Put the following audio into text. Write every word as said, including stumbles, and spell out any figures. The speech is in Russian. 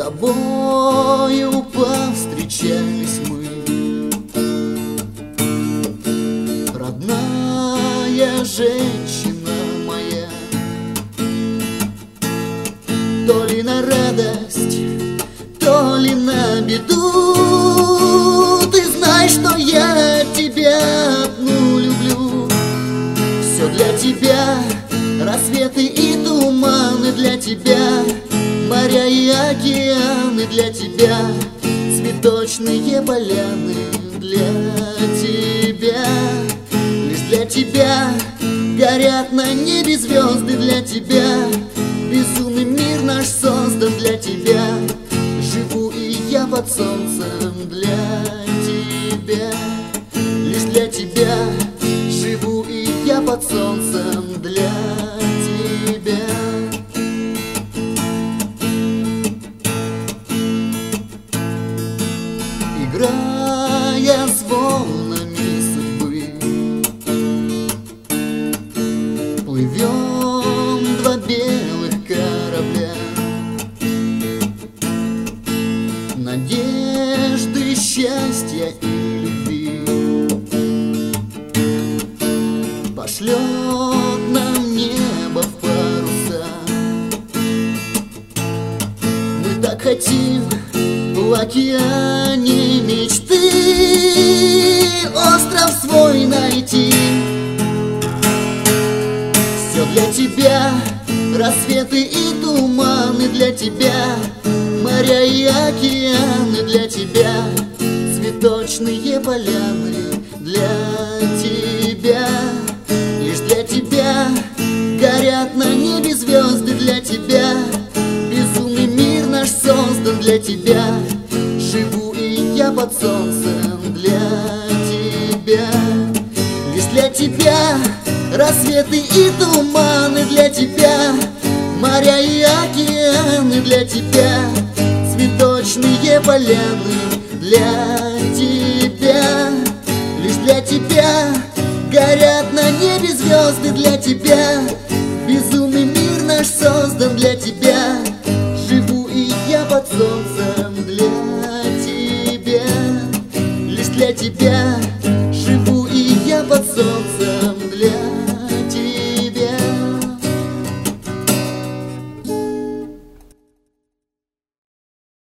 тобою повстречались мы. Родная женщина моя, то ли на радость, то ли на беду, ты знаешь, что я тебя одну люблю. Все для тебя, рассветы и туманы для тебя, моря и океаны для тебя, цветочные поляны для тебя. Лишь для тебя горят на небе звезды для тебя, безумный мир наш создан для тебя. Живу и я под солнцем для тебя, лишь для тебя. Живу и я под солнцем для тебя. Играя с волнами судьбы, плывем два белых корабля, надежды, счастья и любви. Пошлет нам небо в паруса. Мы так хотим в океане мечты остров свой найти. Все для тебя, рассветы и туманы для тебя, моря и океаны для тебя, цветочные поляны для тебя. Лишь для тебя горят на небе звезды для тебя, безумный мир наш создан для тебя. Живу и я под солнцем для тебя, лишь для тебя рассветы и туманы для тебя, моря и океаны для тебя, цветочные поляны для тебя. Лишь для тебя горят на небе звезды для тебя, безумный мир наш создан для тебя.